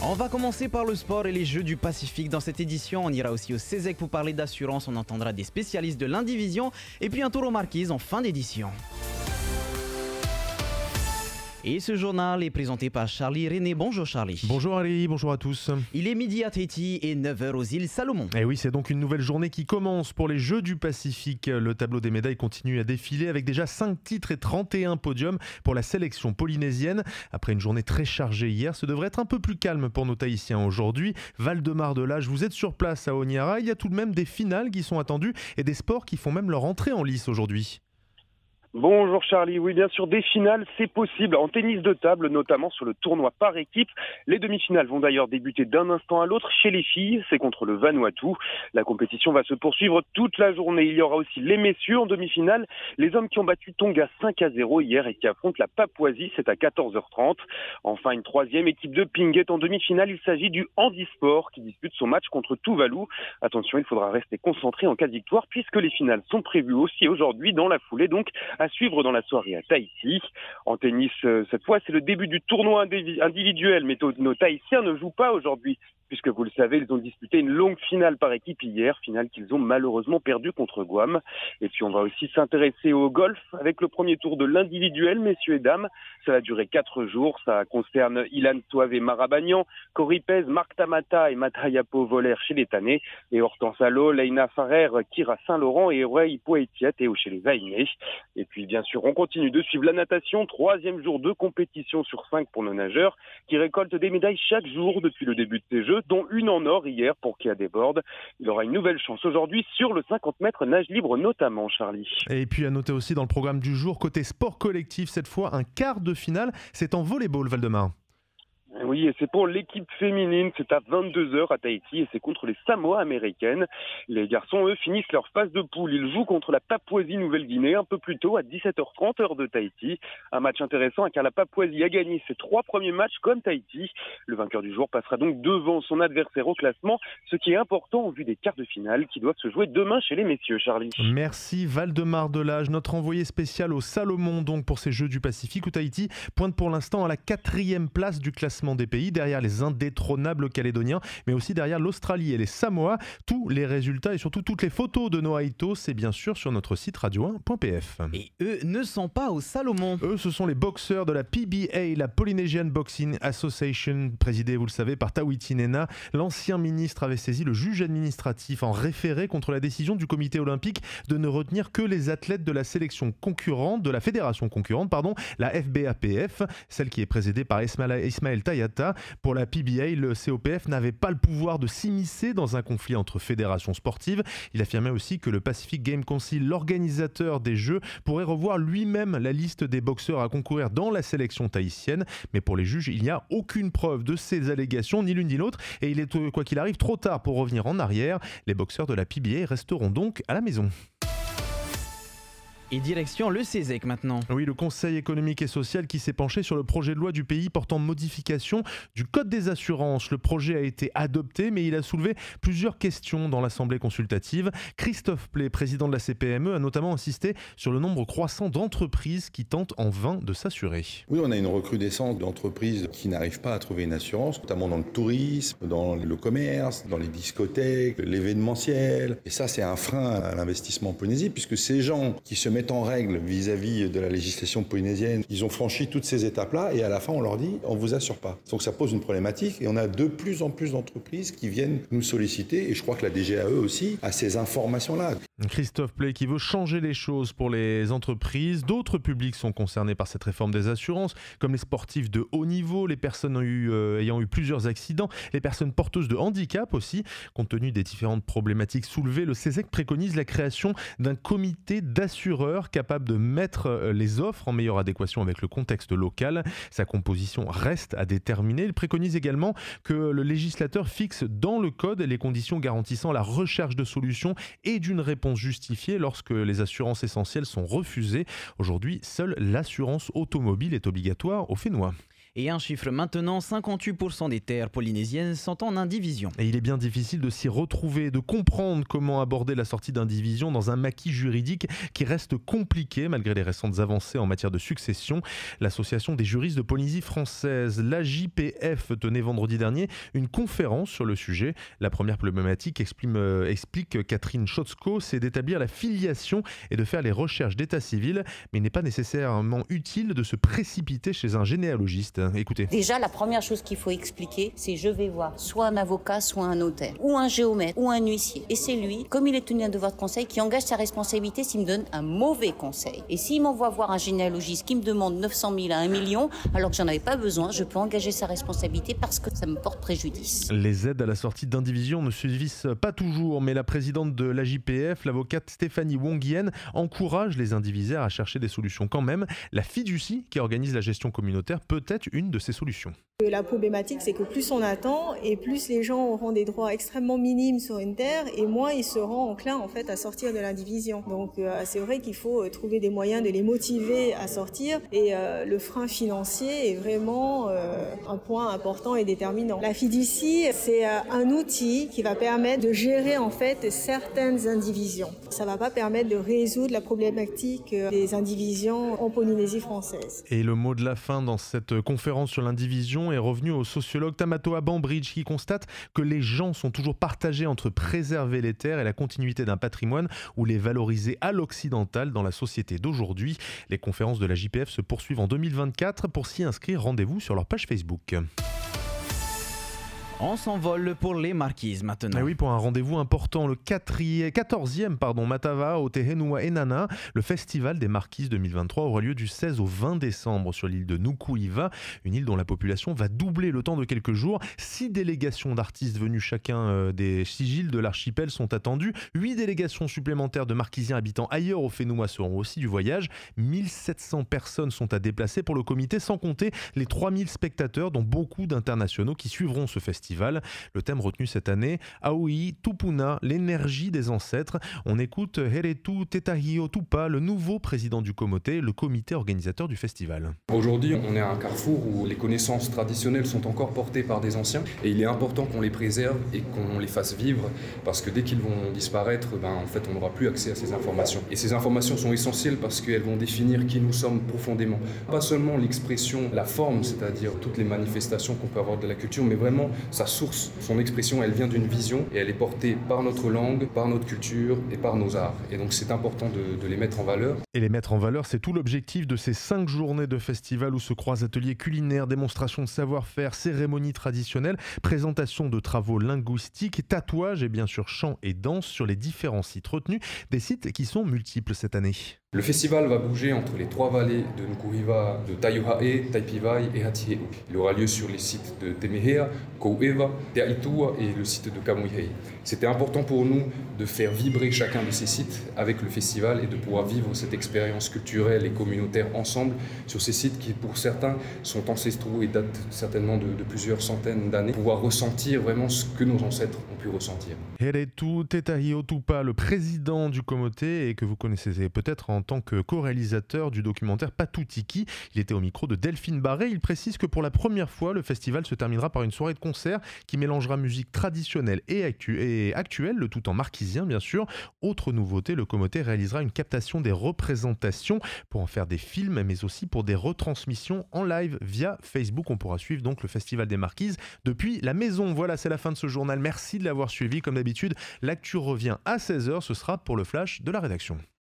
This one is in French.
On va commencer par le sport et les Jeux du Pacifique. Dans cette édition, on ira aussi au CESEC pour parler d'assurance. On entendra des spécialistes de l'indivision et puis un tour aux marquises en fin d'édition. Et ce journal est présenté par Charlie René. Bonjour Charlie. Bonjour Ali, bonjour à tous. Il est midi à Tahiti et 9h aux îles Salomon. Et oui, c'est donc une nouvelle journée qui commence pour les Jeux du Pacifique. Le tableau des médailles continue à défiler avec déjà 5 titres et 31 podiums pour la sélection polynésienne. Après une journée très chargée hier, ce devrait être un peu plus calme pour nos Tahitiens aujourd'hui. Val-de-Marne-de-Lage, vous êtes sur place à Honiara. Il y a tout de même des finales qui sont attendues et des sports qui font même leur entrée en lice aujourd'hui. Bonjour Charlie, oui bien sûr, des finales c'est possible en tennis de table, notamment sur le tournoi par équipe. Les demi-finales vont d'ailleurs débuter d'un instant à l'autre chez les filles, c'est contre le Vanuatu. La compétition va se poursuivre toute la journée. Il y aura aussi les messieurs en demi-finale, les hommes qui ont battu Tonga 5-0 hier et qui affrontent la Papouasie, c'est à 14h30. Enfin une troisième équipe de ping est en demi-finale, il s'agit du handisport qui dispute son match contre Tuvalu. Attention, il faudra rester concentré en cas de victoire puisque les finales sont prévues aussi aujourd'hui dans la foulée, donc à suivre dans la soirée à Tahiti. En tennis, cette fois, c'est le début du tournoi individuel, mais nos Tahitiens ne jouent pas aujourd'hui, puisque vous le savez, ils ont disputé une longue finale par équipe hier, finale qu'ils ont malheureusement perdue contre Guam. Et puis on va aussi s'intéresser au golf avec le premier tour de l'individuel, messieurs et dames. Ça va durer 4 jours, ça concerne Ilan Soave et Marabagnan, Corey Pez, Marc Tamata et Matayapo Voler chez les Tanais, et Hortense Allo, Leina Farrer, Kira Saint-Laurent et Rei Poetiat et chez les Aïnés. Et puis bien sûr, on continue de suivre la natation, 3e jour de compétition sur 5 pour nos nageurs, qui récoltent des médailles chaque jour depuis le début de ces Jeux, dont une en or hier pour Kia Desbordes. Il aura une nouvelle chance aujourd'hui sur le 50 mètres nage libre notamment, Charlie. Et puis à noter aussi dans le programme du jour, côté sport collectif, cette fois un quart de finale, c'est en volleyball Val-de-Marne. Oui, et c'est pour l'équipe féminine, c'est à 22h à Tahiti et c'est contre les Samoa américaines. Les garçons, eux, finissent leur phase de poule. Ils jouent contre la Papouasie-Nouvelle-Guinée un peu plus tôt à 17h30 heure de Tahiti. Un match intéressant car la Papouasie a gagné ses 3 premiers matchs comme Tahiti. Le vainqueur du jour passera donc devant son adversaire au classement, ce qui est important en vue des quarts de finale qui doivent se jouer demain chez les messieurs, Charlie. Merci Val-de-Marne-de-Lage, notre envoyé spécial au Salomon donc pour ces Jeux du Pacifique où Tahiti pointe pour l'instant à la 4e place du classement des pays, derrière les indétrônables Calédoniens, mais aussi derrière l'Australie et les Samoa. Tous les résultats et surtout toutes les photos de Noah Ito, c'est bien sûr sur notre site radio1.pf. Et eux ne sont pas au Salomon. Eux, ce sont les boxeurs de la PBA, la Polynesian Boxing Association, présidée, vous le savez, par Tawiti Nena. L'ancien ministre avait saisi le juge administratif en référé contre la décision du comité olympique de ne retenir que les athlètes de la sélection concurrente, de la fédération concurrente, la FBAPF, celle qui est présidée par Ismaël Tayata. Pour la PBA, le COPF n'avait pas le pouvoir de s'immiscer dans un conflit entre fédérations sportives. Il affirmait aussi que le Pacific Game Council, l'organisateur des Jeux, pourrait revoir lui-même la liste des boxeurs à concourir dans la sélection tahitienne. Mais pour les juges, il n'y a aucune preuve de ces allégations, ni l'une ni l'autre. Et il est, quoi qu'il arrive, trop tard pour revenir en arrière. Les boxeurs de la PBA resteront donc à la maison. Et direction le CESEC maintenant. Oui, le Conseil économique et social qui s'est penché sur le projet de loi du pays portant modification du Code des assurances. Le projet a été adopté, mais il a soulevé plusieurs questions dans l'Assemblée consultative. Christophe Play, président de la CPME, a notamment insisté sur le nombre croissant d'entreprises qui tentent en vain de s'assurer. Oui, on a une recrudescence d'entreprises qui n'arrivent pas à trouver une assurance, notamment dans le tourisme, dans le commerce, dans les discothèques, l'événementiel. Et ça, c'est un frein à l'investissement en Polynésie, puisque ces gens qui se mettent en règle vis-à-vis de la législation polynésienne, ils ont franchi toutes ces étapes-là et à la fin on leur dit on vous assure pas. Donc ça pose une problématique et on a de plus en plus d'entreprises qui viennent nous solliciter et je crois que la DGAE aussi a ces informations-là. Christophe Play qui veut changer les choses pour les entreprises. D'autres publics sont concernés par cette réforme des assurances, comme les sportifs de haut niveau, les personnes ayant eu plusieurs accidents, les personnes porteuses de handicap aussi. Compte tenu des différentes problématiques soulevées, le CESEC préconise la création d'un comité d'assureurs capable de mettre les offres en meilleure adéquation avec le contexte local. Sa composition reste à déterminer. Il préconise également que le législateur fixe dans le code les conditions garantissant la recherche de solutions et d'une réponse justifiée lorsque les assurances essentielles sont refusées. Aujourd'hui, seule l'assurance automobile est obligatoire au Fénois. Et un chiffre maintenant, 58% des terres polynésiennes sont en indivision. Et il est bien difficile de s'y retrouver, de comprendre comment aborder la sortie d'indivision dans un maquis juridique qui reste compliqué malgré les récentes avancées en matière de succession. L'association des juristes de Polynésie française, l'AJPF, tenait vendredi dernier une conférence sur le sujet. La première problématique, explique Catherine Schotzko, c'est d'établir la filiation et de faire les recherches d'état civil, mais il n'est pas nécessairement utile de se précipiter chez un généalogiste. Écoutez. Déjà, la première chose qu'il faut expliquer, c'est je vais voir soit un avocat, soit un notaire, ou un géomètre, ou un huissier. Et c'est lui, comme il est tenu à un devoir de conseil, qui engage sa responsabilité s'il me donne un mauvais conseil. Et s'il m'envoie voir un généalogiste qui me demande 900 000 à 1 million, alors que j'en avais pas besoin, je peux engager sa responsabilité parce que ça me porte préjudice. Les aides à la sortie d'indivision ne suffisent pas toujours, mais la présidente de l'AJPF, l'avocate Stéphanie Wong-Yen, encourage les indivisaires à chercher des solutions quand même. La fiducie, qui organise la gestion communautaire, peut être une de ces solutions. La problématique, c'est que plus on attend et plus les gens auront des droits extrêmement minimes sur une terre et moins ils seront enclins en fait à sortir de l'indivision. Donc c'est vrai qu'il faut trouver des moyens de les motiver à sortir et le frein financier est vraiment un point important et déterminant. La fiducie, c'est un outil qui va permettre de gérer en fait certaines indivisions. Ça va pas permettre de résoudre la problématique des indivisions en Polynésie française. Et le mot de la fin dans cette conférence sur l'indivision est revenu au sociologue Tamatoa Bambridge qui constate que les gens sont toujours partagés entre préserver les terres et la continuité d'un patrimoine ou les valoriser à l'occidental dans la société d'aujourd'hui. Les conférences de la JPF se poursuivent en 2024. Pour s'y inscrire, rendez-vous sur leur page Facebook. On s'envole pour les marquises maintenant. Et oui, pour un rendez-vous important, le 14e Matava au Te Henua Enana. Le festival des marquises 2023 aura lieu du 16 au 20 décembre sur l'île de Nuku'iva, une île dont la population va doubler le temps de quelques jours. 6 délégations d'artistes venus chacun des sigils de l'archipel sont attendues. 8 délégations supplémentaires de marquisiens habitant ailleurs au Whenua seront aussi du voyage. 1700 personnes sont à déplacer pour le comité, sans compter les 3000 spectateurs, dont beaucoup d'internationaux qui suivront ce festival. Le thème retenu cette année, Aoi Tupuna, l'énergie des ancêtres. On écoute Heretu Tetahio Tupa, le nouveau président du Komoté, le comité organisateur du festival. Aujourd'hui, on est à un carrefour où les connaissances traditionnelles sont encore portées par des anciens et il est important qu'on les préserve et qu'on les fasse vivre parce que dès qu'ils vont disparaître, en fait, on n'aura plus accès à ces informations. Et ces informations sont essentielles parce qu'elles vont définir qui nous sommes profondément. Pas seulement l'expression, la forme, c'est-à-dire toutes les manifestations qu'on peut avoir de la culture, mais vraiment sa source, son expression, elle vient d'une vision et elle est portée par notre langue, par notre culture et par nos arts. Et donc c'est important de les mettre en valeur. Et les mettre en valeur, c'est tout l'objectif de ces 5 journées de festival où se croisent ateliers culinaires, démonstrations de savoir-faire, cérémonies traditionnelles, présentations de travaux linguistiques, tatouages et bien sûr chants et danses sur les différents sites retenus, des sites qui sont multiples cette année. Le festival va bouger entre les 3 vallées de Nuku'iva, de Taiuhae, Taipivai et Hatihe'u. Il aura lieu sur les sites de Temehea, Kou'eva, Te Aitua et le site de Kamuihei. C'était important pour nous de faire vibrer chacun de ces sites avec le festival et de pouvoir vivre cette expérience culturelle et communautaire ensemble sur ces sites qui, pour certains, sont ancestraux et datent certainement de plusieurs centaines d'années. Pouvoir ressentir vraiment ce que nos ancêtres ont pu ressentir. Heretu Tetahio Tupa, le président du Komoté et que vous connaissez peut-être en tant que co-réalisateur du documentaire Patutiki. Il était au micro de Delphine Barré. Il précise que pour la première fois, le festival se terminera par une soirée de concert qui mélangera musique traditionnelle et actuelle, le tout en marquisien bien sûr. Autre nouveauté, le Komoté réalisera une captation des représentations pour en faire des films, mais aussi pour des retransmissions en live via Facebook. On pourra suivre donc le Festival des Marquises depuis la maison. Voilà, c'est la fin de ce journal. Merci de l'avoir suivi. Comme d'habitude, l'actu revient à 16h. Ce sera pour le flash de la rédaction.